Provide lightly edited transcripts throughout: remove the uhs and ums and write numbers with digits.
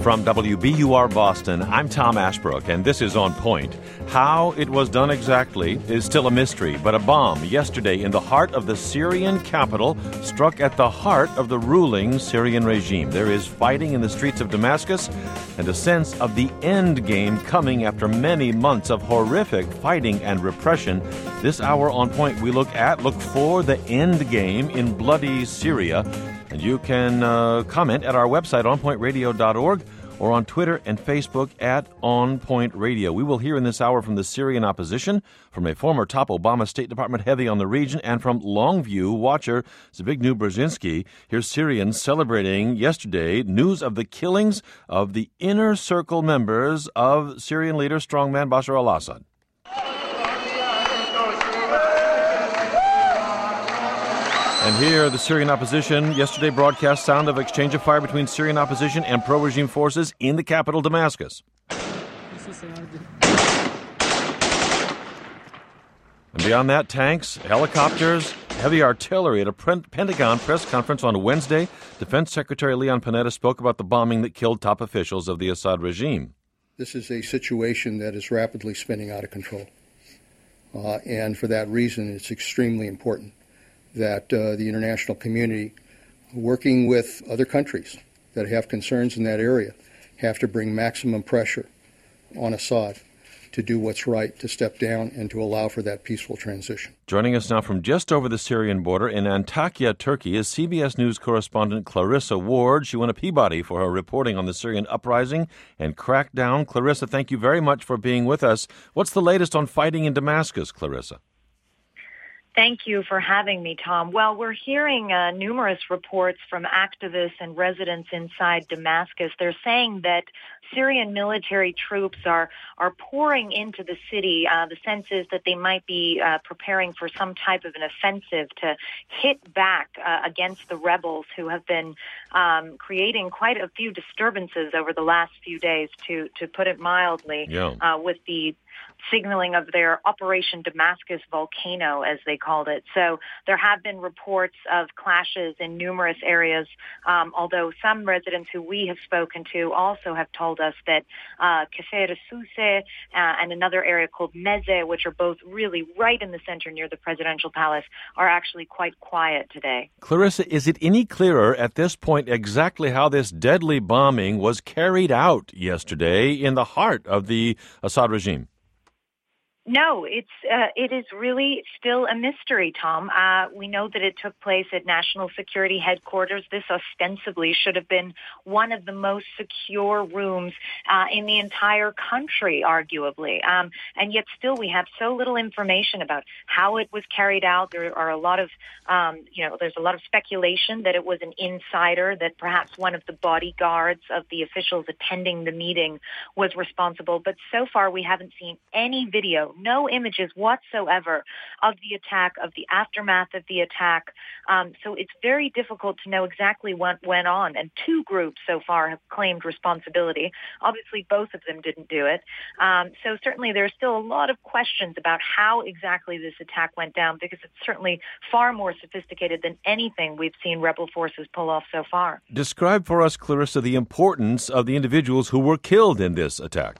From WBUR Boston, I'm Tom Ashbrook, and this is On Point. How it was done exactly is still a mystery, but a bomb yesterday in the heart of the Syrian capital struck at the heart of the ruling Syrian regime. There is fighting in the streets of Damascus and a sense of the end game coming after many months of horrific fighting and repression. This hour on Point, we look for the end game in bloody Syria. And you can comment at our website, onpointradio.org, or on Twitter and Facebook at On Point Radio. We will hear in this hour from the Syrian opposition, from a former top Obama State Department heavy on the region, and from Longview watcher Zbigniew Brzezinski. Here's Syrians celebrating yesterday news of the killings of the inner circle members of Syrian leader strongman Bashar al-Assad. And here, the Syrian opposition yesterday broadcast sound of exchange of fire between Syrian opposition and pro-regime forces in the capital, Damascus. And beyond that, tanks, helicopters, heavy artillery. At a Pentagon press conference on Wednesday, Defense Secretary Leon Panetta spoke about the bombing that killed top officials of the Assad regime. This is a situation that is rapidly spinning out of control. And for that reason, it's extremely important that the international community, working with other countries that have concerns in that area, have to bring maximum pressure on Assad to do what's right, to step down and to allow for that peaceful transition. Joining us now from just over the Syrian border in Antakya, Turkey, is CBS News correspondent Clarissa Ward. She won a Peabody for her reporting on the Syrian uprising and crackdown. Clarissa, thank you very much for being with us. What's the latest on fighting in Damascus, Clarissa? Thank you for having me, Tom. Well, we're hearing numerous reports from activists and residents inside Damascus. They're saying that Syrian military troops are pouring into the city. The sense is that they might be preparing for some type of an offensive to hit back against the rebels who have been creating quite a few disturbances over the last few days, to put it mildly, with the signaling of their Operation Damascus Volcano, as they called it. So there have been reports of clashes in numerous areas, although some residents who we have spoken to also have told us that Kafir Souse and another area called Meze, which are both really right in the center near the presidential palace, are actually quite quiet today. Clarissa, is it any clearer at this point exactly how this deadly bombing was carried out yesterday in the heart of the Assad regime? No, it is really still a mystery, Tom. We know that it took place at National Security Headquarters. This ostensibly should have been one of the most secure rooms in the entire country, arguably. And yet still we have so little information about how it was carried out. There are a lot of, there's a lot of speculation that it was an insider, that perhaps one of the bodyguards of the officials attending the meeting was responsible. But so far we haven't seen any video, no images whatsoever of the attack, of the aftermath of the attack. So it's very difficult to know exactly what went on. And two groups so far have claimed responsibility. Obviously, both of them didn't do it. So certainly there's still a lot of questions about how exactly this attack went down, because it's certainly far more sophisticated than anything we've seen rebel forces pull off so far. Describe for us, Clarissa, the importance of the individuals who were killed in this attack.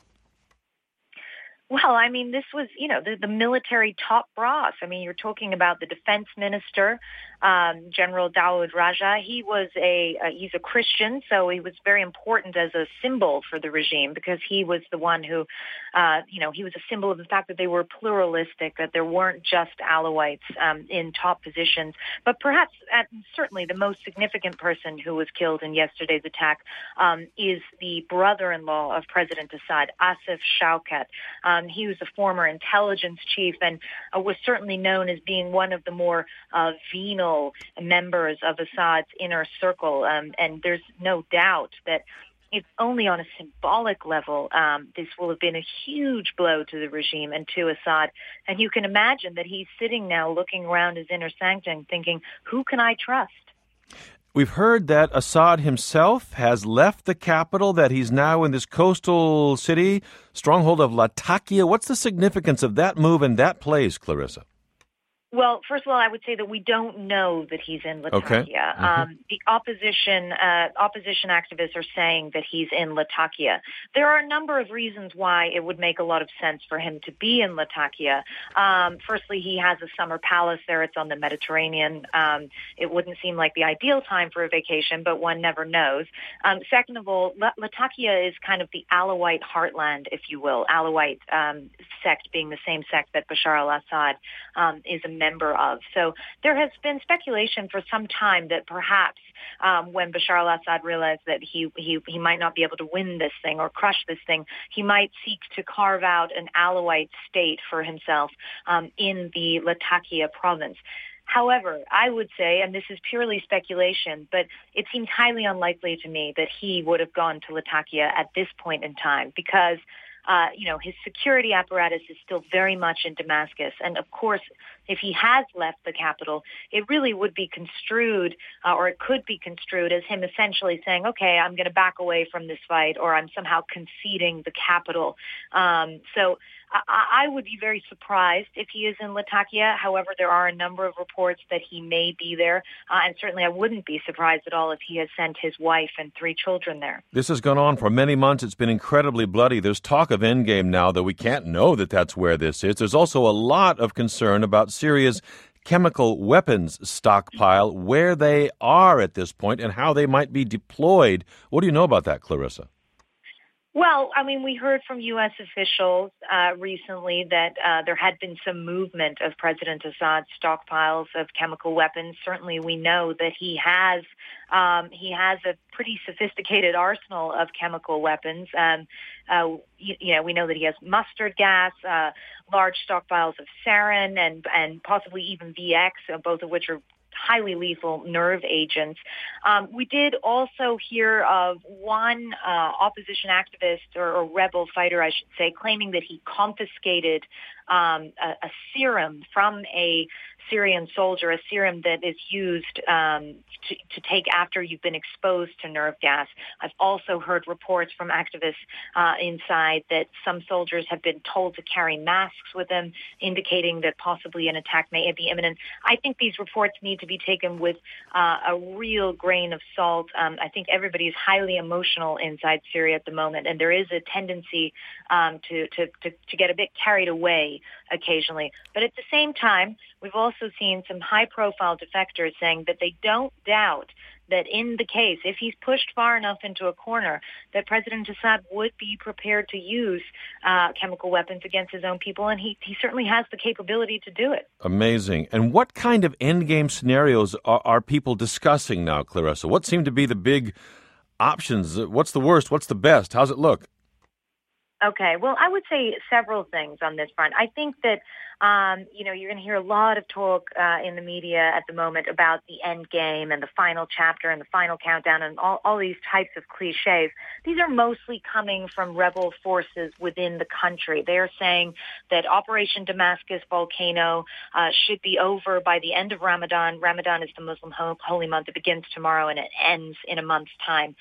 Well, I mean, this was, the military top brass. I mean, you're talking about the defense minister, General Dawood Raja. He's a Christian, so he was very important as a symbol for the regime, because he was the one who, he was a symbol of the fact that they were pluralistic, that there weren't just Alawites in top positions. But perhaps, certainly the most significant person who was killed in yesterday's attack is the brother-in-law of President Assad, Asif Shaukat. He was a former intelligence chief and was certainly known as being one of the more venal members of Assad's inner circle. And there's no doubt that if only on a symbolic level, this will have been a huge blow to the regime and to Assad. And you can imagine that he's sitting now looking around his inner sanctum thinking, who can I trust? We've heard that Assad himself has left the capital, that he's now in this coastal city, stronghold of Latakia. What's the significance of that move in that place, Clarissa? Well, first of all, I would say that we don't know that he's in Latakia. Okay. Mm-hmm. The opposition activists are saying that he's in Latakia. There are a number of reasons why it would make a lot of sense for him to be in Latakia. Firstly, he has a summer palace there. It's on the Mediterranean. It wouldn't seem like the ideal time for a vacation, but one never knows. Second of all, Latakia is kind of the Alawite heartland, if you will. Alawite sect being the same sect that Bashar al-Assad is a member of. So there has been speculation for some time that perhaps when Bashar al-Assad realized that he might not be able to win this thing or crush this thing, he might seek to carve out an Alawite state for himself in the Latakia province. However, I would say, and this is purely speculation, but it seems highly unlikely to me that he would have gone to Latakia at this point in time because his security apparatus is still very much in Damascus. And of course, if he has left the capital, it really would be construed, or it could be construed as him essentially saying, okay, I'm going to back away from this fight, or I'm somehow conceding the capital. So I would be very surprised if he is in Latakia. However, there are a number of reports that he may be there. And certainly I wouldn't be surprised at all if he has sent his wife and 3 children there. This has gone on for many months. It's been incredibly bloody. There's talk of endgame now that we can't know that that's where this is. There's also a lot of concern about Syria's chemical weapons stockpile, where they are at this point and how they might be deployed. What do you know about that, Clarissa? Well, I mean, we heard from U.S. officials recently that there had been some movement of President Assad's stockpiles of chemical weapons. Certainly, we know that he has a pretty sophisticated arsenal of chemical weapons. We know that he has mustard gas, large stockpiles of sarin, and possibly even VX, both of which are highly lethal nerve agents. We did also hear of one opposition activist or rebel fighter, I should say, claiming that he confiscated a serum from a Syrian soldier, a serum that is used to take after you've been exposed to nerve gas. I've also heard reports from activists inside that some soldiers have been told to carry masks with them, indicating that possibly an attack may be imminent. I think these reports need to be taken with a real grain of salt. I think everybody is highly emotional inside Syria at the moment, and there is a tendency to get a bit carried away occasionally. But at the same time, we've also seen some high-profile defectors saying that they don't doubt that in the case, if he's pushed far enough into a corner, that President Assad would be prepared to use chemical weapons against his own people, and he certainly has the capability to do it. Amazing. And what kind of endgame scenarios are people discussing now, Clarissa? What seem to be the big options? What's the worst? What's the best? How's it look? Okay, well, I would say several things on this front. I think that, you're going to hear a lot of talk in the media at the moment about the end game and the final chapter and the final countdown and all these types of cliches. These are mostly coming from rebel forces within the country. They are saying that Operation Damascus Volcano should be over by the end of Ramadan. Ramadan is the Muslim holy month. It begins tomorrow and it ends in a month's time.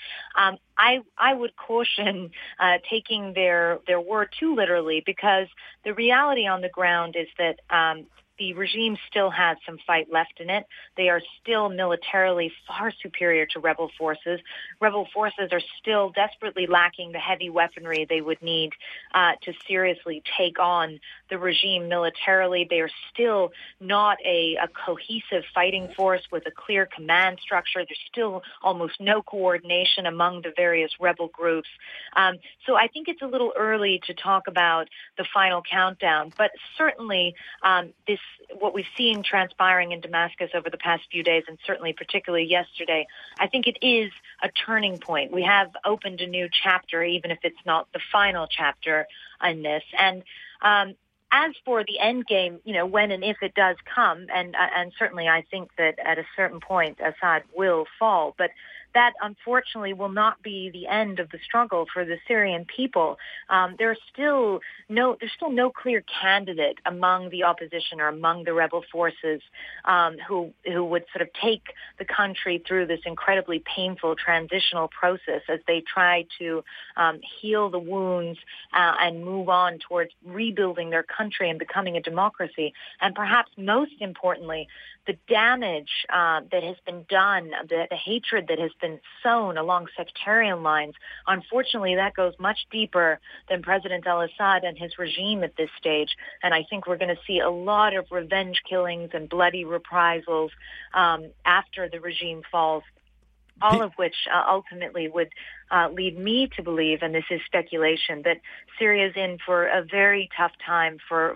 I would caution taking their word too literally, because the reality on the ground is that the regime still has some fight left in it. They are still militarily far superior to rebel forces. Rebel forces are still desperately lacking the heavy weaponry they would need to seriously take on the regime militarily. They are still not a cohesive fighting force with a clear command structure. There's still almost no coordination among the various rebel groups. So I think it's a little early to talk about the final countdown, but certainly what we've seen transpiring in Damascus over the past few days, and certainly particularly yesterday, I think it is a turning point. We have opened a new chapter, even if it's not the final chapter in this. And as for the end game, when and if it does come, and certainly I think that at a certain point Assad will fall, but that unfortunately will not be the end of the struggle for the Syrian people. There's still no clear candidate among the opposition or among the rebel forces who would sort of take the country through this incredibly painful transitional process as they try to heal the wounds and move on towards rebuilding their country and becoming a democracy. And perhaps most importantly, the damage that has been done, the hatred that has been sown along sectarian lines, unfortunately, that goes much deeper than President al-Assad and his regime at this stage. And I think we're going to see a lot of revenge killings and bloody reprisals after the regime falls, all of which ultimately would lead me to believe, and this is speculation, that Syria's in for a very tough time for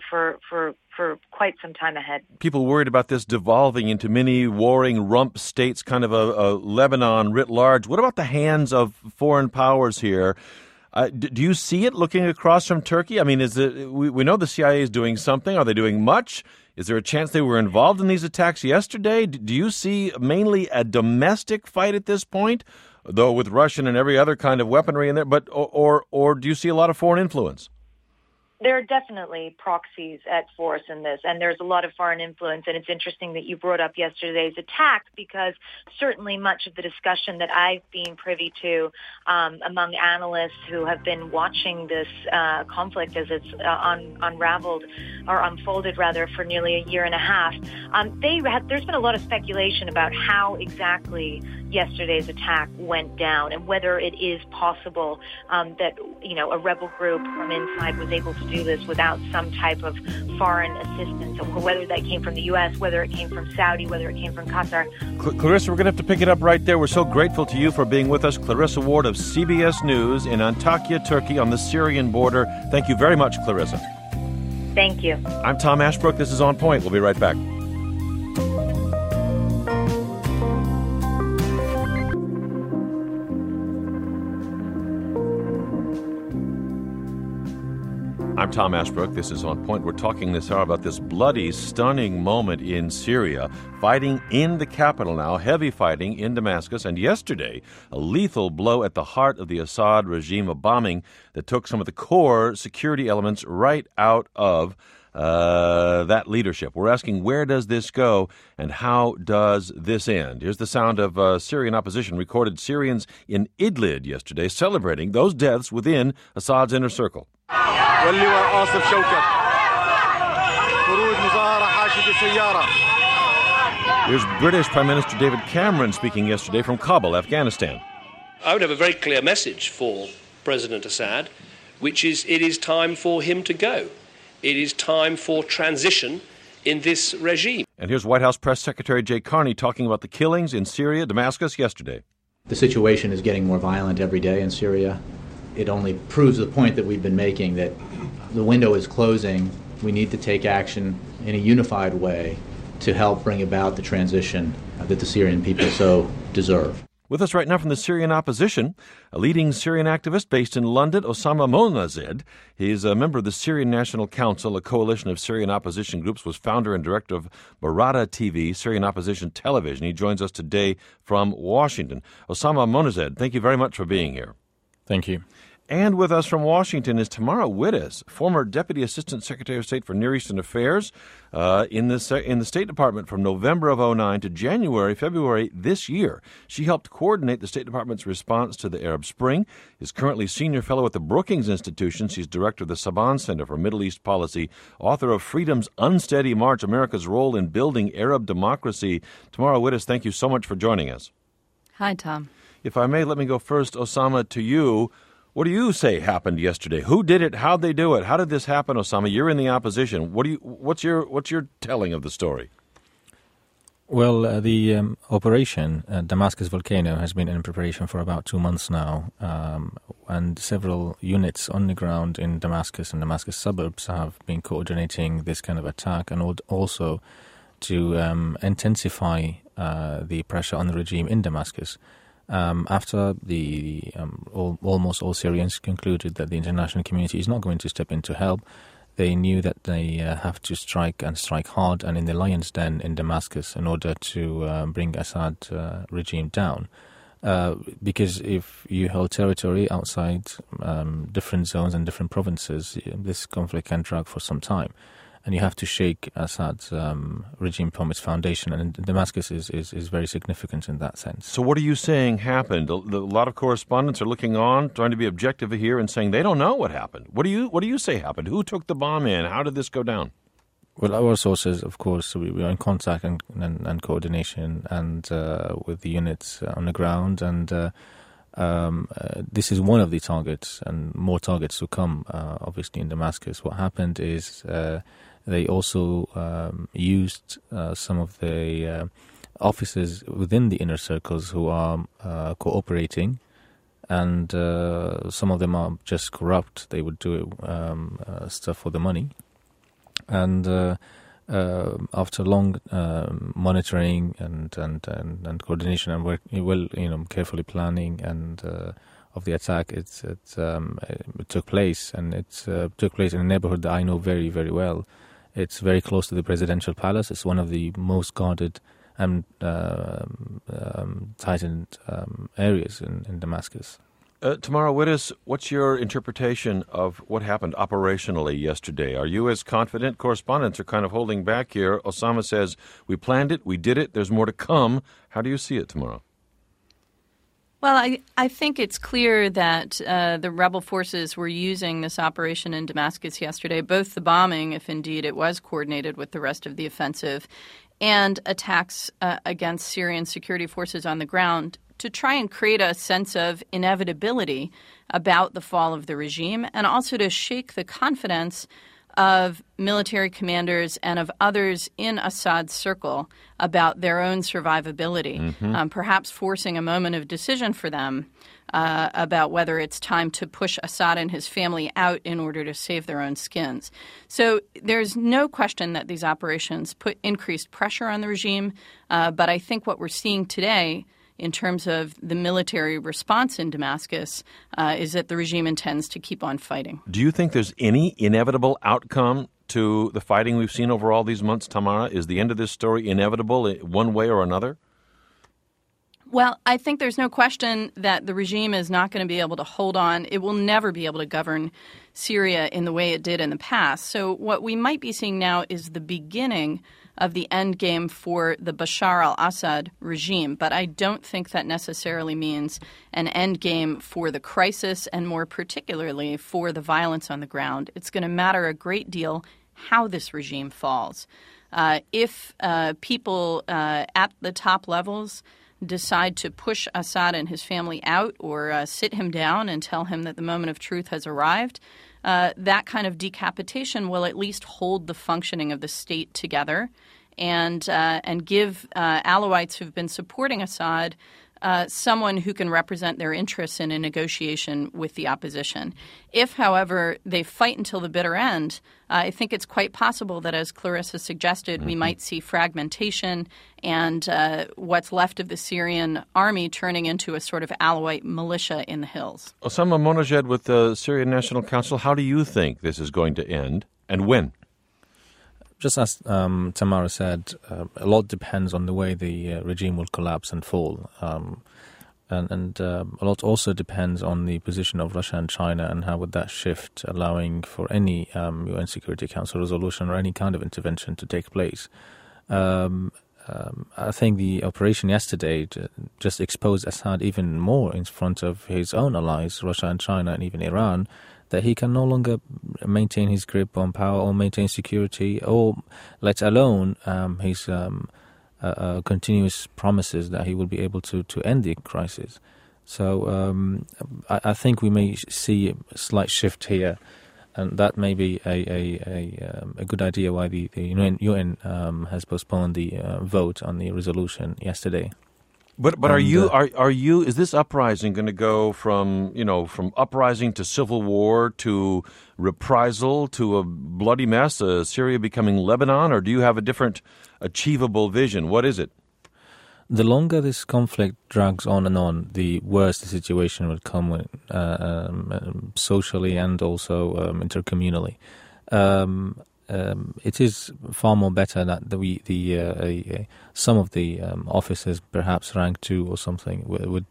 quite some time ahead. People worried about this devolving into many warring rump states, kind of a Lebanon writ large. What about the hands of foreign powers here? Do you see it looking across from Turkey? I mean, we know the CIA is doing something. Are they doing much? Is there a chance they were involved in these attacks yesterday? Do you see mainly a domestic fight at this point, though with Russian and every other kind of weaponry in there? But or do you see a lot of foreign influence? There are definitely proxies at force in this, and there's a lot of foreign influence, and it's interesting that you brought up yesterday's attack because certainly much of the discussion that I've been privy to among analysts who have been watching this conflict as it's unraveled or unfolded, rather, for nearly a year and a half, there's been a lot of speculation about how exactly yesterday's attack went down and whether it is possible that, a rebel group from inside was able to do this without some type of foreign assistance, or whether that came from the U.S., whether it came from Saudi, whether it came from Qatar. Clarissa, we're going to have to pick it up right there. We're so grateful to you for being with us. Clarissa Ward of CBS News in Antakya, Turkey, on the Syrian border. Thank you very much, Clarissa. Thank you. I'm Tom Ashbrook. This is On Point. We'll be right back. I'm Tom Ashbrook. This is On Point. We're talking this hour about this bloody, stunning moment in Syria, fighting in the capital now, heavy fighting in Damascus, and yesterday, a lethal blow at the heart of the Assad regime, a bombing that took some of the core security elements right out of that leadership. We're asking, where does this go and how does this end? Here's the sound of Syrian opposition recorded Syrians in Idlib yesterday celebrating those deaths within Assad's inner circle. Here's British Prime Minister David Cameron speaking yesterday from Kabul, Afghanistan. I would have a very clear message for President Assad, which is it is time for him to go. It is time for transition in this regime. And here's White House Press Secretary Jay Carney talking about the killings in Syria, Damascus, yesterday. The situation is getting more violent every day in Syria. It only proves the point that we've been making, that the window is closing. We need to take action in a unified way to help bring about the transition that the Syrian people so deserve. With us right now from the Syrian opposition, a leading Syrian activist based in London, Osama Monazed. He's a member of the Syrian National Council, a coalition of Syrian opposition groups, was founder and director of Barada TV, Syrian opposition television. He joins us today from Washington. Osama Monazed, thank you very much for being here. Thank you. And with us from Washington is Tamara Wittes, former Deputy Assistant Secretary of State for Near Eastern Affairs in the State Department from November of 2009 to February this year. She helped coordinate the State Department's response to the Arab Spring, is currently Senior Fellow at the Brookings Institution. She's Director of the Saban Center for Middle East Policy, author of Freedom's Unsteady March, America's Role in Building Arab Democracy. Tamara Wittes, thank you so much for joining us. Hi, Tom. If I may, let me go first, Osama, to you. What do you say happened yesterday? Who did it? How'd they do it? How did this happen, Osama? You're in the opposition. What's your telling of the story? Well, the operation Damascus Volcano has been in preparation for about 2 months now, and several units on the ground in Damascus and Damascus suburbs have been coordinating this kind of attack, and also to intensify the pressure on the regime in Damascus. After almost all Syrians concluded that the international community is not going to step in to help, they knew that they have to strike hard and in the lion's den in Damascus in order to bring Assad regime down. Because if you hold territory outside different zones and different provinces, this conflict can drag for some time. And you have to shake Assad's regime from its foundation. And Damascus is very significant in that sense. So what are you saying happened? A lot of correspondents are looking on, trying to be objective here and saying they don't know what happened. What do you say happened? Who took the bomb in? How did this go down? Well, our sources, of course, we are in contact and coordination and with the units on the ground. And this is one of the targets, and more targets to come, obviously, in Damascus. What happened is they also used some of the officers within the inner circles who are cooperating, and some of them are just corrupt. They would do stuff for the money. And after long monitoring and coordination and work, carefully planning and of the attack, it took place, and it took place in a neighborhood that I know very, very well. It's very close to the presidential palace. It's one of the most guarded and tightened areas in Damascus. Tamara Wittes, what's your interpretation of what happened operationally yesterday? Are you as confident? Correspondents are kind of holding back here. Osama says, we planned it, we did it, there's more to come. How do you see it tomorrow? Well, I think it's clear that the rebel forces were using this operation in Damascus yesterday, both the bombing, if indeed it was coordinated with the rest of the offensive, and attacks against Syrian security forces on the ground to try and create a sense of inevitability about the fall of the regime, and also to shake the confidence of military commanders and of others in Assad's circle about their own survivability, perhaps forcing a moment of decision for them about whether it's time to push Assad and his family out in order to save their own skins. So there's no question that these operations put increased pressure on the regime, but I think what we're seeing today in terms of the military response in Damascus is that the regime intends to keep on fighting. Do you think there's any inevitable outcome to the fighting we've seen over all these months, Tamara? Is the end of this story inevitable one way or another? Well, I think there's no question that the regime is not going to be able to hold on. It will never be able to govern Syria in the way it did in the past. So what we might be seeing now is the beginning of the end game for the Bashar al-Assad regime. But I don't think that necessarily means an end game for the crisis, and more particularly for the violence on the ground. It's going to matter a great deal how this regime falls. If people at the top levels decide to push Assad and his family out, or sit him down and tell him that the moment of truth has arrived, that kind of decapitation will at least hold the functioning of the state together and give Alawites who've been supporting Assad someone who can represent their interests in a negotiation with the opposition. If, however, they fight until the bitter end, I think it's quite possible that, as Clarissa suggested, we might see fragmentation and what's left of the Syrian army turning into a sort of Alawite militia in the hills. Osama Monajed with the Syrian National Council, how do you think this is going to end, and when? Just as Tamara said, a lot depends on the way the regime will collapse and fall. And a lot also depends on the position of Russia and China and how would that shift, allowing for any UN Security Council resolution or any kind of intervention to take place. I think the operation yesterday just exposed Assad even more in front of his own allies, Russia and China and even Iran, that he can no longer maintain his grip on power or maintain security, or let alone his continuous promises that he will be able to end the crisis. So I think we may see a slight shift here, and that may be a good idea why the UN has postponed the vote on the resolution yesterday. But are you is this uprising going to go from uprising to civil war to reprisal to a bloody mess, Syria becoming Lebanon, or do you have a different achievable vision? What is it? The longer this conflict drags on and on, the worse the situation will come socially and also intercommunally. it is far more better that some of the officers, perhaps rank 2 or something, would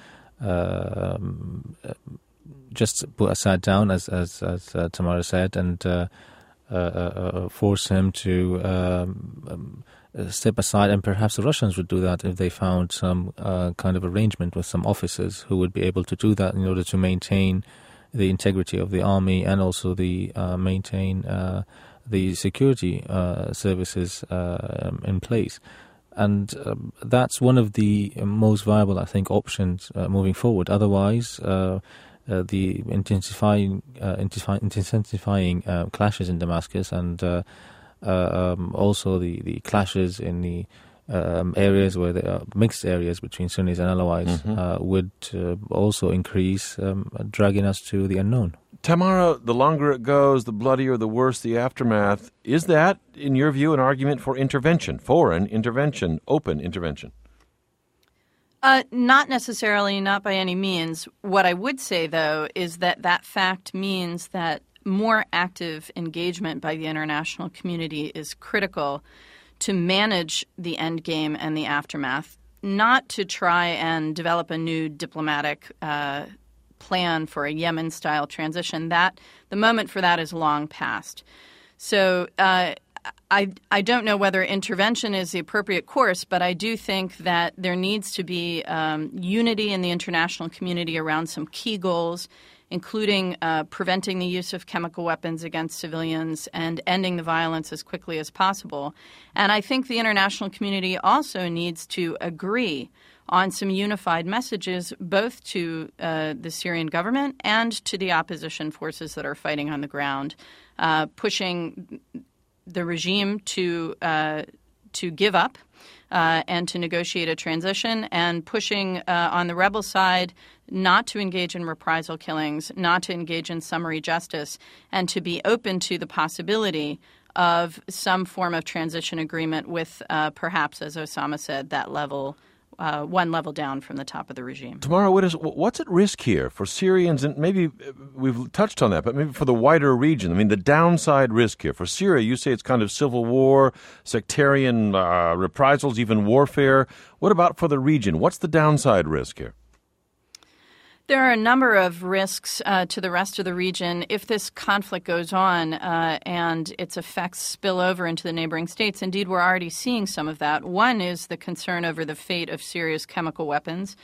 just put Assad down, as Tamara said, and force him to step aside. And perhaps the Russians would do that if they found some kind of arrangement with some officers who would be able to do that in order to maintain the integrity of the army and also the maintain the security services in place. And that's one of the most viable, I think, options moving forward. Otherwise, the intensifying clashes in Damascus and also the clashes in the areas where there are mixed areas between Sunnis and Alawites would also increase, dragging us to the unknown. Tamara, the longer it goes, the bloodier, the worse the aftermath. Is that, in your view, an argument for intervention, foreign intervention, open intervention? Not necessarily, not by any means. What I would say, though, is that fact means that more active engagement by the international community is critical to manage the end game and the aftermath, not to try and develop a new diplomatic plan for a Yemen-style transition. That the moment for that is long past. So I don't know whether intervention is the appropriate course, but I do think that there needs to be unity in the international community around some key goals, including preventing the use of chemical weapons against civilians and ending the violence as quickly as possible. And I think the international community also needs to agree on some unified messages, both to the Syrian government and to the opposition forces that are fighting on the ground, pushing the regime to give up and to negotiate a transition, and pushing on the rebel side not to engage in reprisal killings, not to engage in summary justice, and to be open to the possibility of some form of transition agreement with perhaps, as Osama said, that level, one level down from the top of the regime. Tamara, what's at risk here for Syrians? And maybe we've touched on that, but maybe for the wider region. I mean, the downside risk here. For Syria, you say it's kind of civil war, sectarian reprisals, even warfare. What about for the region? What's the downside risk here? There are a number of risks to the rest of the region if this conflict goes on and its effects spill over into the neighboring states. Indeed, we're already seeing some of that. One is the concern over the fate of Syria's chemical weapons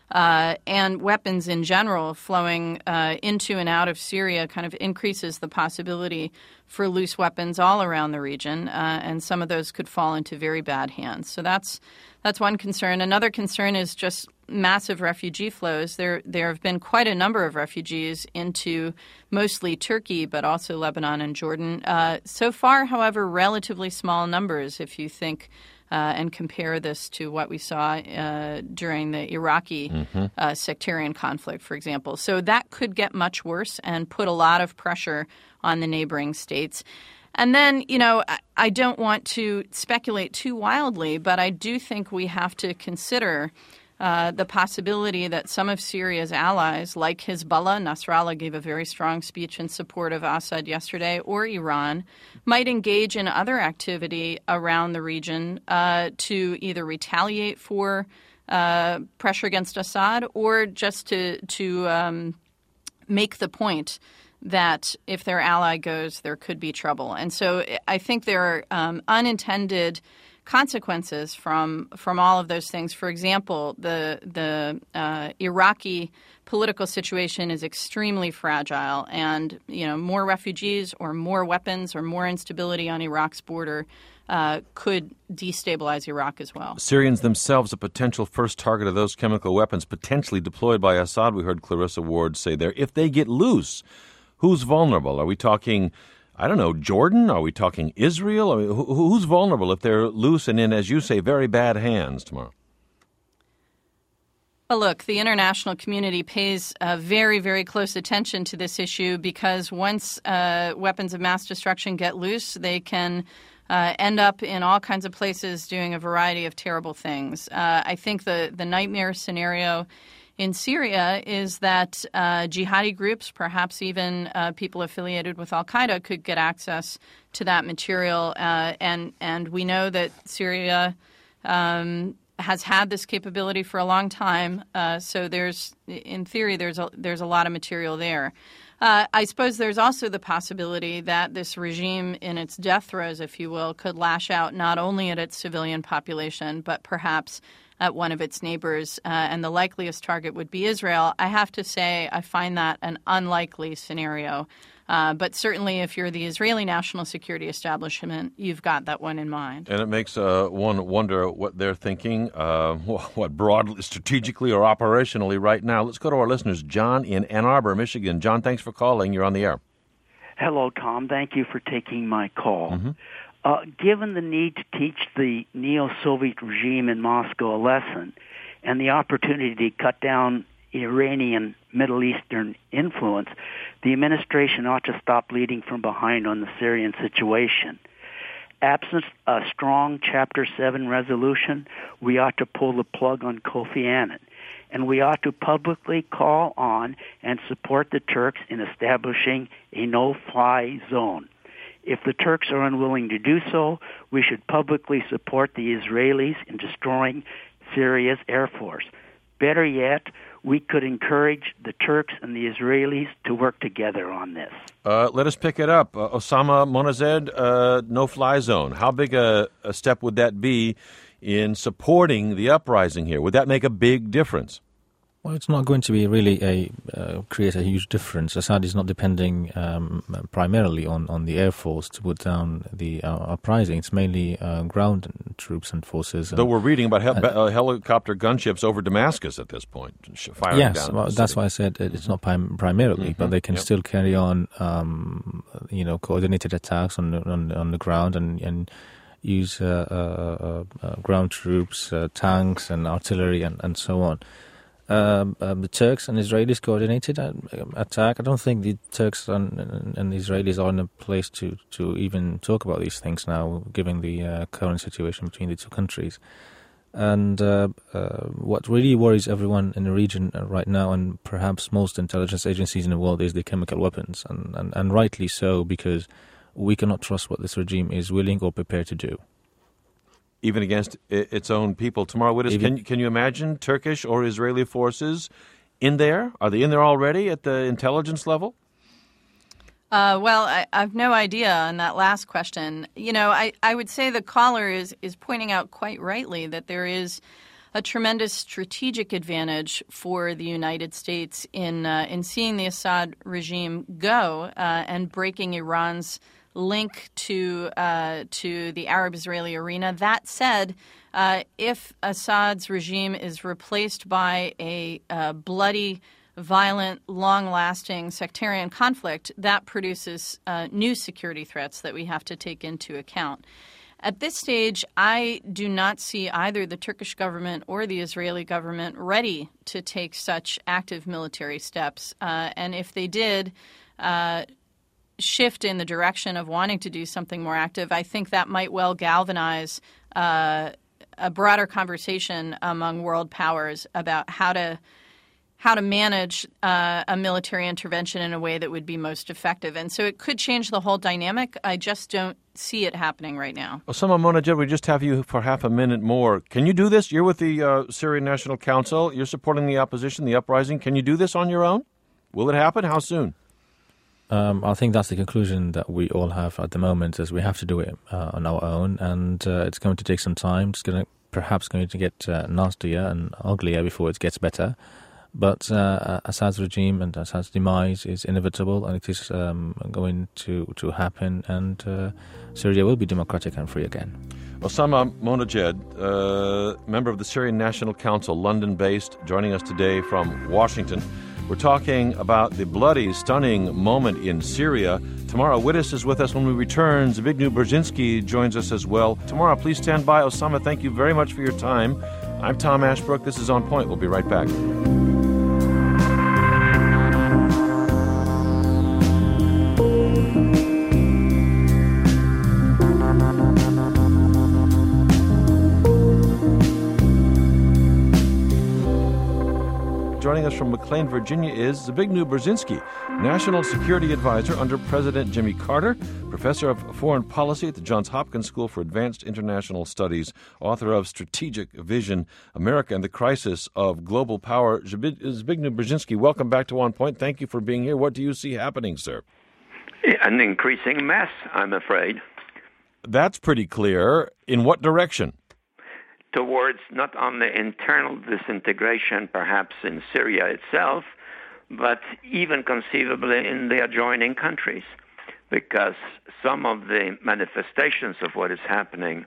and weapons in general flowing into and out of Syria kind of increases the possibility for loose weapons all around the region, and some of those could fall into very bad hands. So that's one concern. Another concern is just massive refugee flows. There have been quite a number of refugees into mostly Turkey, but also Lebanon and Jordan. So far, however, relatively small numbers if you think and compare this to what we saw during the Iraqi sectarian conflict, for example. So that could get much worse and put a lot of pressure on the neighboring states. And then, I don't want to speculate too wildly, but I do think we have to consider the possibility that some of Syria's allies, like Hezbollah — Nasrallah gave a very strong speech in support of Assad yesterday — or Iran, might engage in other activity around the region to either retaliate for pressure against Assad or just to make the point that if their ally goes, there could be trouble. And so I think there are unintended consequences from all of those things. For example, the Iraqi political situation is extremely fragile, and more refugees or more weapons or more instability on Iraq's border could destabilize Iraq as well. Syrians themselves a potential first target of those chemical weapons potentially deployed by Assad. We heard Clarissa Ward say there. If they get loose, who's vulnerable? Are we talking, I don't know, Jordan? Are we talking Israel? I mean, who's vulnerable if they're loose and in, as you say, very bad hands tomorrow? Well, look, the international community pays very, very close attention to this issue because once weapons of mass destruction get loose, they can end up in all kinds of places doing a variety of terrible things. I think the nightmare scenario in Syria is that jihadi groups, perhaps even people affiliated with al-Qaeda, could get access to that material. And we know that Syria has had this capability for a long time. So in theory, there's a lot of material there. I suppose there's also the possibility that this regime in its death throes, if you will, could lash out not only at its civilian population, but perhaps at one of its neighbors. And the likeliest target would be Israel. I have to say I find that an unlikely scenario. But certainly if you're the Israeli national security establishment, you've got that one in mind. And it makes one wonder what they're thinking, what broadly, strategically or operationally right now. Let's go to our listeners. John in Ann Arbor, Michigan. John, thanks for calling. You're on the air. Hello, Tom. Thank you for taking my call. Mm-hmm. Given the need to teach the neo-Soviet regime in Moscow a lesson and the opportunity to cut down Iranian Middle Eastern influence, the administration ought to stop leading from behind on the Syrian situation. Absent a strong Chapter 7 resolution, we ought to pull the plug on Kofi Annan, and we ought to publicly call on and support the Turks in establishing a no-fly zone. If the Turks are unwilling to do so, we should publicly support the Israelis in destroying Syria's air force. Better yet, we could encourage the Turks and the Israelis to work together on this. Let us pick it up. Osama Monazed, no-fly zone. How big a step would that be in supporting the uprising here? Would that make a big difference? Well, it's not going to be really create a huge difference. Assad is not depending primarily on the Air Force to put down the uprising. It's mainly ground troops and forces. Though we're reading about helicopter gunships over Damascus at this point, firing down. Yes, well, that's why I said it's not primarily, but they can still carry on, coordinated attacks on the ground and use ground troops, tanks, and artillery, and so on. The Turks and Israelis coordinated attack. I don't think the Turks and the Israelis are in a place to even talk about these things now, given the current situation between the two countries. And what really worries everyone in the region right now, and perhaps most intelligence agencies in the world, is the chemical weapons, and rightly so, because we cannot trust what this regime is willing or prepared to do. Even against its own people. Tamara Wittes, can you imagine Turkish or Israeli forces in there? Are they in there already at the intelligence level? Well, I've no idea on that last question. I would say the caller is pointing out quite rightly that there is a tremendous strategic advantage for the United States in seeing the Assad regime go and breaking Iran's link to the Arab-Israeli arena. That said, if Assad's regime is replaced by a bloody, violent, long-lasting sectarian conflict, that produces new security threats that we have to take into account. At this stage, I do not see either the Turkish government or the Israeli government ready to take such active military steps. And if they did shift in the direction of wanting to do something more active, I think that might well galvanize a broader conversation among world powers about how to manage a military intervention in a way that would be most effective. And so it could change the whole dynamic. I just don't see it happening right now. Osama Monazed, we just have you for half a minute more. Can you do this? You're with the Syrian National Council. You're supporting the opposition, the uprising. Can you do this on your own? Will it happen? How soon? I think that's the conclusion that we all have at the moment, is we have to do it on our own, and it's going to take some time. It's perhaps going to get nastier and uglier before it gets better. But Assad's regime and Assad's demise is inevitable, and it is going to happen, and Syria will be democratic and free again. Osama Monazed, member of the Syrian National Council, London-based, joining us today from Washington. We're talking about the bloody, stunning moment in Syria. Tamara Wittes is with us when we return. Zbigniew Brzezinski joins us as well. Tamara, please stand by. Osama, thank you very much for your time. I'm Tom Ashbrook. This is On Point. We'll be right back. Joining us from McLean, Virginia, is Zbigniew Brzezinski, National Security Advisor under President Jimmy Carter, Professor of Foreign Policy at the Johns Hopkins School for Advanced International Studies, author of Strategic Vision, America and the Crisis of Global Power. Zbigniew Brzezinski, welcome back to On Point. Thank you for being here. What do you see happening, sir? An increasing mess, I'm afraid. That's pretty clear. In what direction? Towards not only internal disintegration, perhaps in Syria itself, but even conceivably in the adjoining countries, because some of the manifestations of what is happening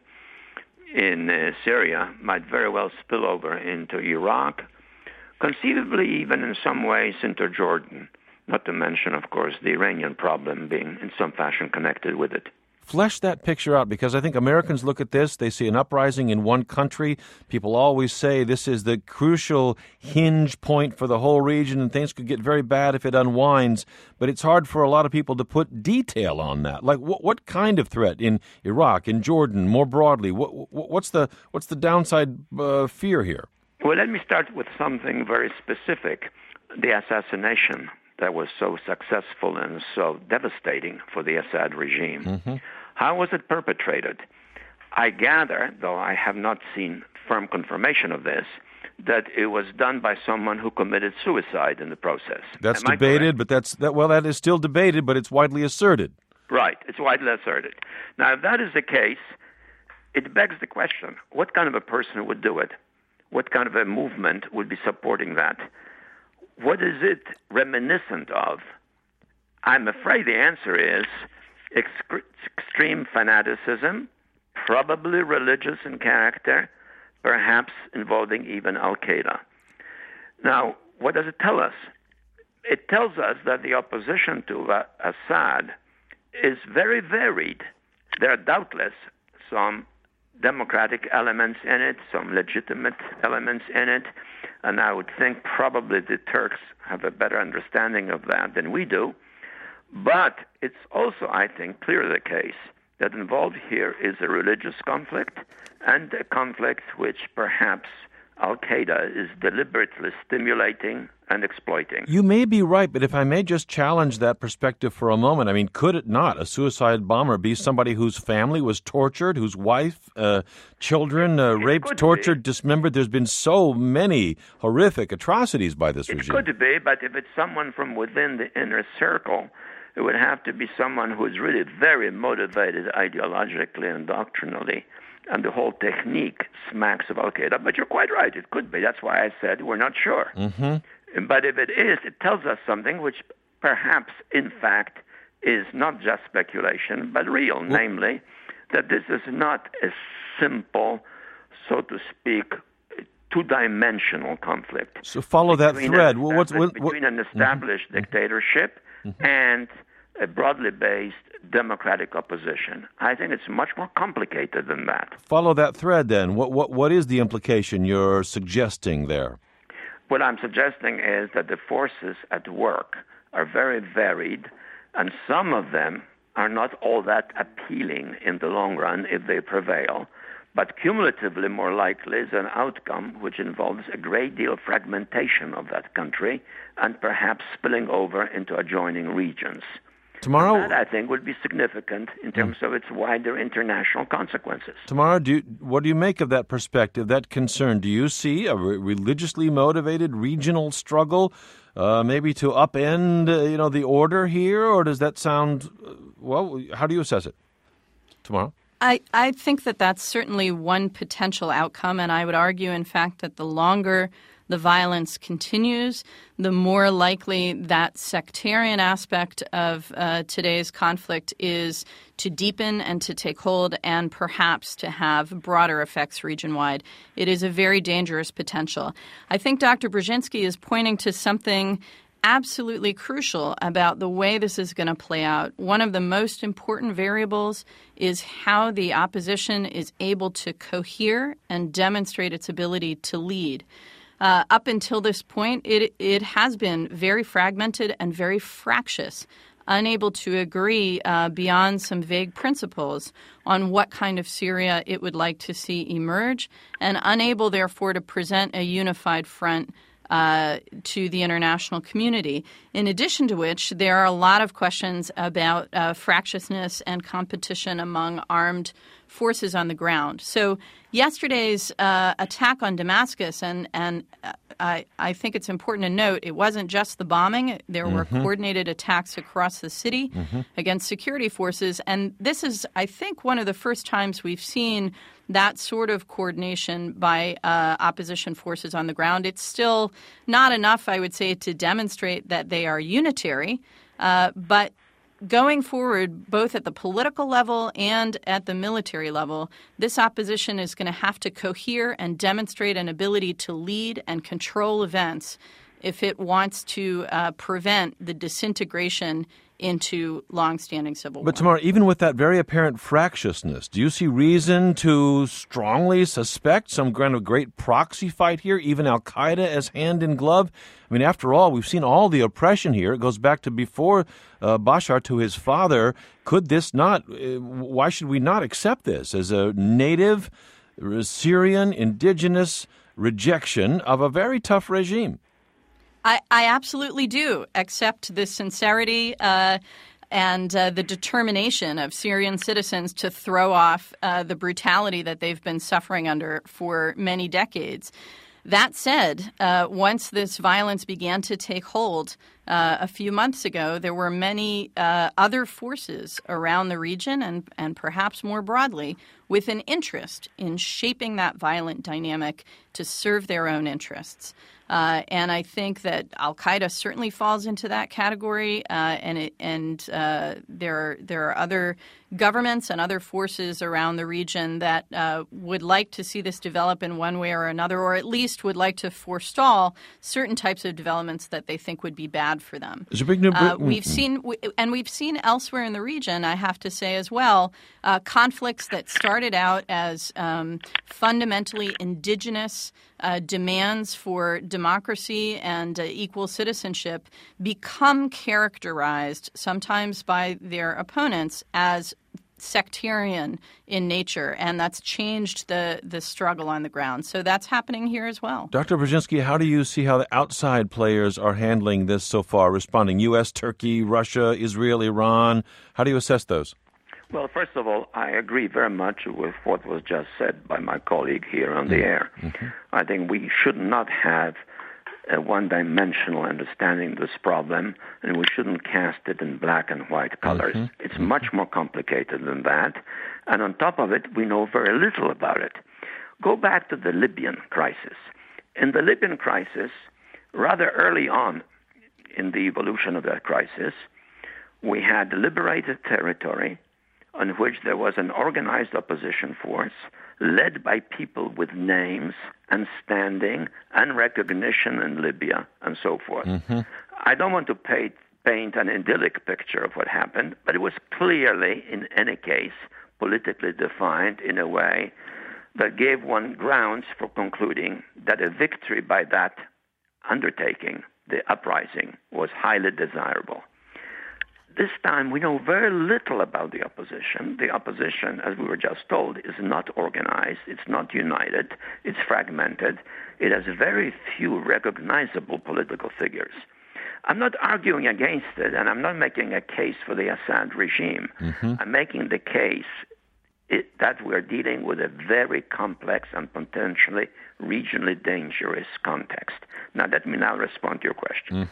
in Syria might very well spill over into Iraq, conceivably even in some ways into Jordan, not to mention, of course, the Iranian problem being in some fashion connected with it. Flesh that picture out, because I think Americans look at this, they see an uprising in one country. People always say this is the crucial hinge point for the whole region, and things could get very bad if it unwinds. But it's hard for a lot of people to put detail on that. Like, what kind of threat in Iraq, in Jordan, more broadly? What's the downside fear here? Well, let me start with something very specific. The assassination that was so successful and so devastating for the Assad regime. Mm-hmm. How was it perpetrated? I gather, though I have not seen firm confirmation of this, that it was done by someone who committed suicide in the process. That's debated, but that is still debated, but it's widely asserted. Right, it's widely asserted. Now, if that is the case, it begs the question, what kind of a person would do it? What kind of a movement would be supporting that? What is it reminiscent of? I'm afraid the answer is extreme fanaticism, probably religious in character, perhaps involving even Al-Qaeda. Now, what does it tell us? It tells us that the opposition to Assad is very varied. There are doubtless some democratic elements in it, some legitimate elements in it, and I would think probably the Turks have a better understanding of that than we do. But it's also, I think, clearly the case that involved here is a religious conflict and a conflict which perhaps Al-Qaeda is deliberately stimulating and exploiting. You may be right, but if I may just challenge that perspective for a moment, I mean, could it not, a suicide bomber, be somebody whose family was tortured, whose wife, children raped, tortured, dismembered? There's been so many horrific atrocities by this regime. It could be, but if it's someone from within the inner circle, it would have to be someone who is really very motivated ideologically and doctrinally. And the whole technique smacks of Al-Qaeda. But you're quite right. It could be. That's why I said we're not sure. Mm-hmm. But if it is, it tells us something which perhaps, in fact, is not just speculation, but real, namely that this is not a simple, so to speak, two-dimensional conflict. So follow that thread. Between an established dictatorship and a broadly based democratic opposition. I think it's much more complicated than that. Follow that thread then. What is the implication you're suggesting there? What I'm suggesting is that the forces at work are very varied, and some of them are not all that appealing in the long run if they prevail, but cumulatively more likely is an outcome which involves a great deal of fragmentation of that country and perhaps spilling over into adjoining regions. Tomorrow, that, I think, would be significant in terms of its wider international consequences. Tomorrow, what do you make of that perspective, that concern? Do you see a religiously motivated regional struggle, maybe to upend, the order here, or does that sound? How do you assess it tomorrow? I think that that's certainly one potential outcome, and I would argue, in fact, that the longer the violence continues, the more likely that sectarian aspect of today's conflict is to deepen and to take hold and perhaps to have broader effects region-wide. It is a very dangerous potential. I think Dr. Brzezinski is pointing to something absolutely crucial about the way this is going to play out. One of the most important variables is how the opposition is able to cohere and demonstrate its ability to lead. Up until this point, it has been very fragmented and very fractious, unable to agree beyond some vague principles on what kind of Syria it would like to see emerge, and unable, therefore, to present a unified front to the international community. In addition to which, there are a lot of questions about fractiousness and competition among armed forces on the ground. So yesterday's attack on Damascus, and I think it's important to note, it wasn't just the bombing. There were coordinated attacks across the city against security forces. And this is, I think, one of the first times we've seen that sort of coordination by opposition forces on the ground. It's still not enough, I would say, to demonstrate that they are unitary, but going forward, both at the political level and at the military level, this opposition is going to have to cohere and demonstrate an ability to lead and control events if it wants to prevent the disintegration into long-standing civil war. But Tamar, even with that very apparent fractiousness, do you see reason to strongly suspect some kind of great proxy fight here, even al-Qaeda as hand in glove? I mean, after all, we've seen all the oppression here. It goes back to before Bashar to his father. Could this not, why should we not accept this as a native Syrian indigenous rejection of a very tough regime? I absolutely do accept the sincerity and the determination of Syrian citizens to throw off the brutality that they've been suffering under for many decades. That said, once this violence began to take hold a few months ago, there were many other forces around the region and perhaps more broadly with an interest in shaping that violent dynamic to serve their own interests. And I think that al-Qaeda certainly falls into that category, and there are other governments and other forces around the region that would like to see this develop in one way or another, or at least would like to forestall certain types of developments that they think would be bad for them. We've seen elsewhere in the region, I have to say as well, conflicts that started out as fundamentally indigenous demands for democracy and equal citizenship become characterized sometimes by their opponents as sectarian in nature, and that's changed the struggle on the ground. So that's happening here as well. Dr. Brzezinski, how do you see how the outside players are handling this so far, responding? U.S., Turkey, Russia, Israel, Iran. How do you assess those? Well, first of all, I agree very much with what was just said by my colleague here on the air. I think we should not have a one-dimensional understanding of this problem, and we shouldn't cast it in black and white colors. It's much more complicated than that, and on top of it, we know very little about it. Go back to the Libyan crisis. In the Libyan crisis, rather early on in the evolution of that crisis, we had liberated territory on which there was an organized opposition force led by people with names and standing and recognition in Libya and so forth. I don't want to paint an idyllic picture of what happened, but it was clearly, in any case, politically defined in a way that gave one grounds for concluding that a victory by that undertaking, the uprising, was highly desirable. This time, we know very little about the opposition. The opposition, as we were just told, is not organized. It's not united. It's fragmented. It has very few recognizable political figures. I'm not arguing against it, and I'm not making a case for the Assad regime. I'm making the case that we're dealing with a very complex and potentially regionally dangerous context. Now, let me now respond to your question.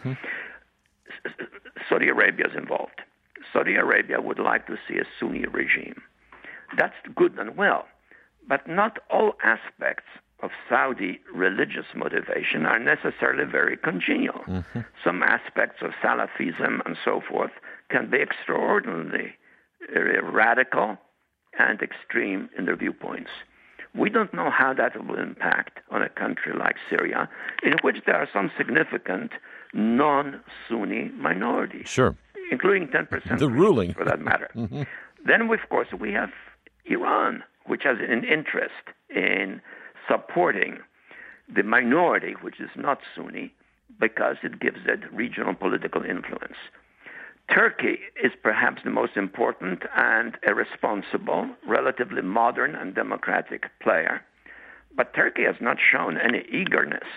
Saudi Arabia is involved. Saudi Arabia would like to see a Sunni regime. That's good and well, but not all aspects of Saudi religious motivation are necessarily very congenial. Some aspects of Salafism and so forth can be extraordinarily radical and extreme in their viewpoints. We don't know how that will impact on a country like Syria, in which there are some significant non-Sunni minorities, including 10% the ruling, for that matter. Then, of course, we have Iran, which has an interest in supporting the minority, which is not Sunni, because it gives it regional political influence. Turkey is perhaps the most important and a responsible, relatively modern and democratic player. But Turkey has not shown any eagerness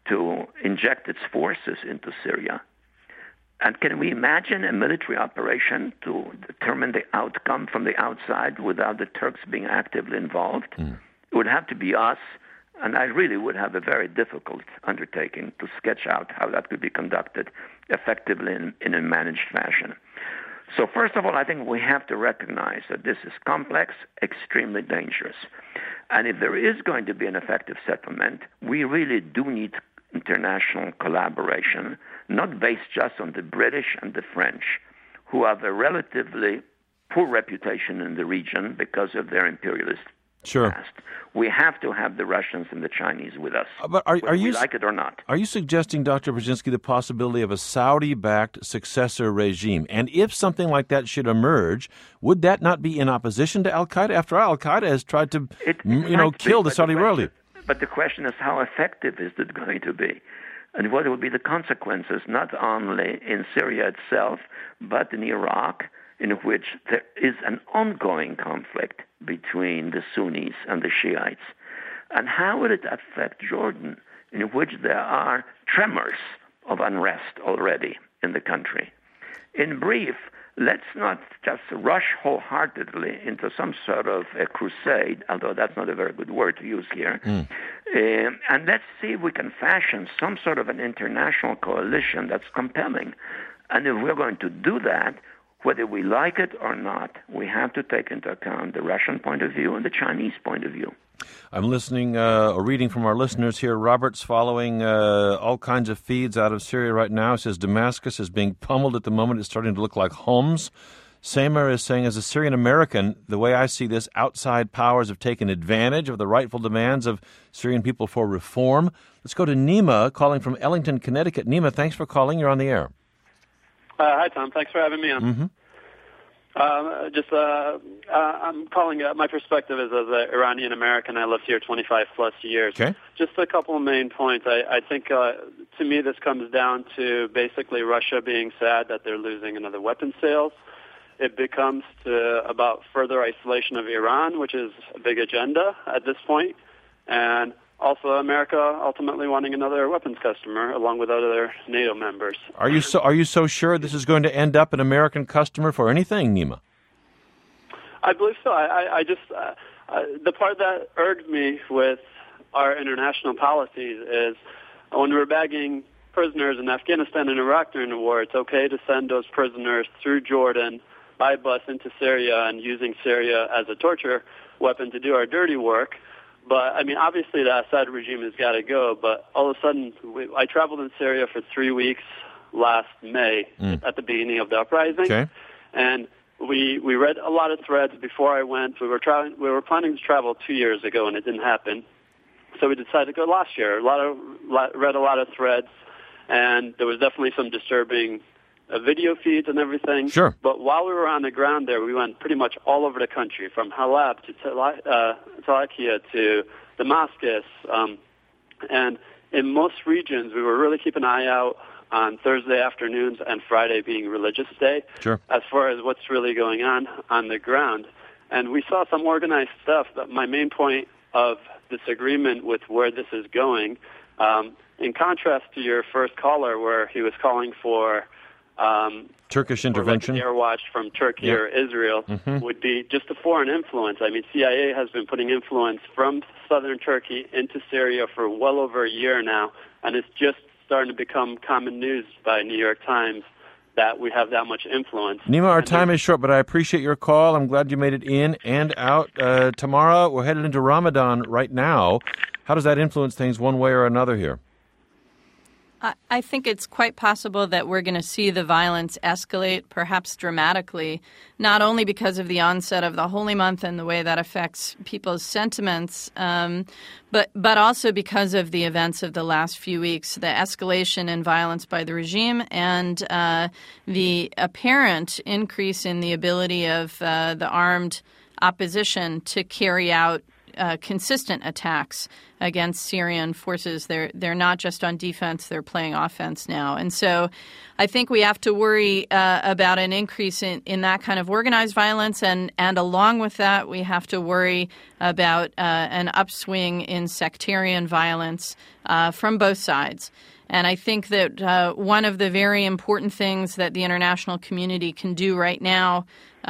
to inject its forces into Syria. And can we imagine a military operation to determine the outcome from the outside without the Turks being actively involved? It would have to be us, and I really would have a very difficult undertaking to sketch out how that could be conducted effectively in a managed fashion. So first of all, I think we have to recognize that this is complex, extremely dangerous. And if there is going to be an effective settlement, we really do need international collaboration, not based just on the British and the French, who have a relatively poor reputation in the region because of their imperialist past. We have to have the Russians and the Chinese with us, but whether we like it or not. Are you suggesting, Dr. Brzezinski, the possibility of a Saudi-backed successor regime? And if something like that should emerge, would that not be in opposition to al-Qaeda? After all, al-Qaeda has tried to, kill the Saudi royalty. But the question is, how effective is it going to be? And what will be the consequences, not only in Syria itself, but in Iraq, in which there is an ongoing conflict between the Sunnis and the Shiites? And how will it affect Jordan, in which there are tremors of unrest already in the country? In brief, let's not just rush wholeheartedly into some sort of a crusade, although that's not a very good word to use here. And let's see if we can fashion some sort of an international coalition that's compelling. And if we're going to do that, whether we like it or not, we have to take into account the Russian point of view and the Chinese point of view. I'm listening or reading from our listeners here. Robert's following all kinds of feeds out of Syria right now. It says Damascus is being pummeled at the moment. It's starting to look like Homs. Samer is saying, as a Syrian American, the way I see this, outside powers have taken advantage of the rightful demands of Syrian people for reform. Let's go to Nima, calling from Ellington, Connecticut. Nima, thanks for calling. You're on the air. Hi, Tom. Thanks for having me on. I'm calling, my perspective is as an Iranian American. I lived here 25 plus years. Okay. Just a couple of main points. I think, to me, this comes down to basically Russia being sad that they're losing another weapons sales. It becomes about further isolation of Iran, which is a big agenda at this point, and also America ultimately wanting another weapons customer along with other NATO members. Are you so sure this is going to end up an American customer for anything, Nima? I believe so. I just the part that irked me with our international policies is when we're bagging prisoners in Afghanistan and Iraq during the war, it's okay to send those prisoners through Jordan by bus into Syria and using Syria as a torture weapon to do our dirty work. But, I mean, obviously the Assad regime has got to go, but all of a sudden, I traveled in Syria for 3 weeks last May at the beginning of the uprising. Okay. And we read a lot of threads before I went. We were planning to travel 2 years ago, and it didn't happen. So we decided to go last year. Read a lot of threads, and there was definitely some disturbing video feeds and everything. Sure. But while we were on the ground there, we went pretty much all over the country, from Halab to Talakia to Damascus. And in most regions, we were really keeping an eye out on Thursday afternoons and Friday being religious day, sure, as far as what's really going on the ground. And we saw some organized stuff. But my main point of disagreement with where this is going, in contrast to your first caller where he was calling for Turkish intervention, like air watch from Turkey or Israel, would be just a foreign influence. I mean, CIA has been putting influence from southern Turkey into Syria for well over a year now, and it's just starting to become common news by New York Times that we have that much influence. Nima, our time is short, but I appreciate your call. I'm glad you made it in and out. Tamara, we're headed into Ramadan right now. How does that influence things one way or another here? I think it's quite possible that we're going to see the violence escalate, perhaps dramatically, not only because of the onset of the Holy Month and the way that affects people's sentiments, but also because of the events of the last few weeks, the escalation in violence by the regime and the apparent increase in the ability of the armed opposition to carry out consistent attacks against Syrian forces. They're not just on defense; they're playing offense now. And so, I think we have to worry about an increase in that kind of organized violence, and along with that, we have to worry about an upswing in sectarian violence from both sides. And I think that one of the very important things that the international community can do right now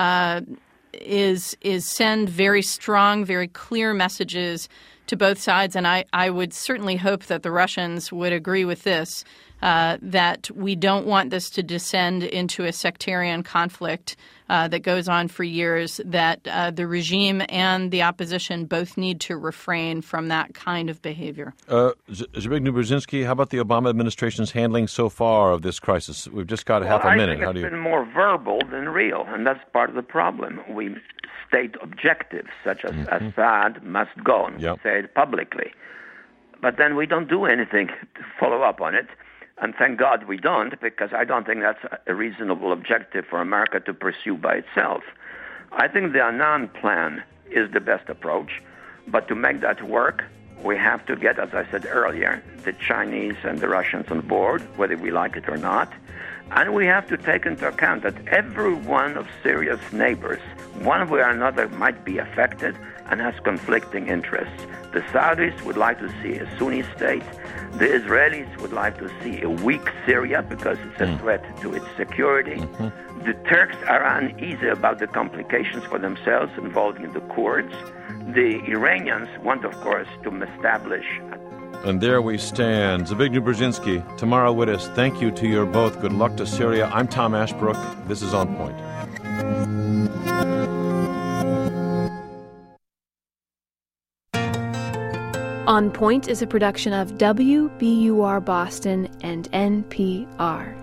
is send very strong, very clear messages to both sides. And I would certainly hope that the Russians would agree with this, that we don't want this to descend into a sectarian conflict that goes on for years, that the regime and the opposition both need to refrain from that kind of behavior. Zbigniew Brzezinski, how about the Obama administration's handling so far of this crisis? We've just got half a minute. I think it's been more verbal than real, and that's part of the problem. We state objectives such as Assad must go, and we say it publicly. But then we don't do anything to follow up on it. And thank God we don't, because I don't think that's a reasonable objective for America to pursue by itself. I think the Annan plan is the best approach. But to make that work, we have to get, as I said earlier, the Chinese and the Russians on board, whether we like it or not. And we have to take into account that every one of Syria's neighbors, one way or another, might be affected and has conflicting interests. The Saudis would like to see a Sunni state. The Israelis would like to see a weak Syria because it's a threat to its security. The Turks are uneasy about the complications for themselves involving the Kurds. The Iranians want, of course, to establish. And there we stand. Zbigniew Brzezinski, Tamara Wittes, thank you to you both. Good luck to Syria. I'm Tom Ashbrook. This is On Point. On Point is a production of WBUR Boston and NPR.